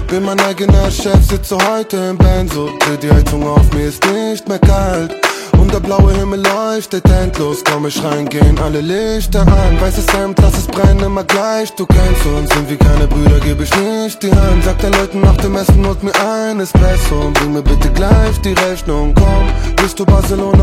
Bin mein eigener Chef, sitze heute im Benzo. Dreh die Heizung auf, mir ist nicht mehr kalt. Und der blaue Himmel leuchtet endlos. Komm ich rein, gehen alle Lichter an. Weißes Hemd, lass es brennen, immer gleich. Du kennst uns, sind wir keine Brüder, geb ich nicht die Hand. Sag den Leuten nach dem Essen, holt mir ein Espresso und bring mir bitte gleich die Rechnung. Komm, bist du Barcelona?